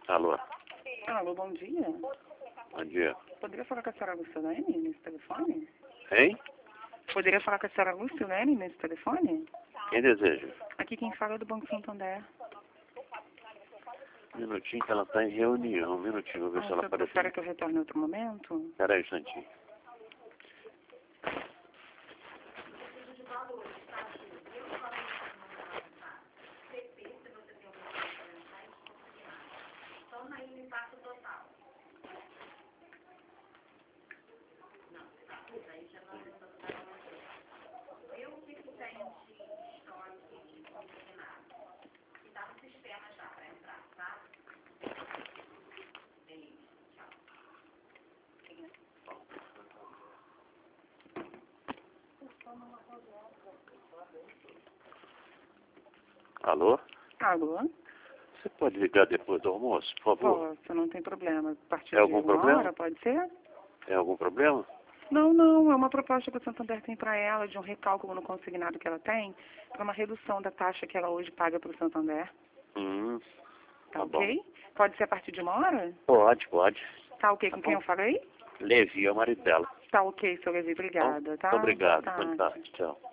Alô, Alô, bom dia. bom dia. Poderia falar com a senhora Lucilene nesse telefone? Hein? Poderia falar com a senhora Lucilene nesse telefone? Quem deseja? Aqui quem fala é do Banco Santander. Um minutinho que ela está em reunião. Um minutinho, vou ver se ela Você aparece. prefere que eu retorne em outro momento? Espera aí um instantinho. Alô? Alô? Você pode ligar depois do almoço, por favor? Posso, não tem problema. A partir É de algum uma problema? hora, pode ser? Tem algum problema? Não, é uma proposta que o Santander tem para ela, de um recálculo no consignado que ela tem, para uma redução da taxa que ela hoje paga para o Santander. Tá Ok? bom. Pode ser a partir de uma hora? Pode. Tá ok, Tá com quem bom. eu falei? Levi é o marido dela. Tá ok, seu Levi, Bom, obrigada, tá? muito obrigado. Boa Boa tarde. tarde. Tchau.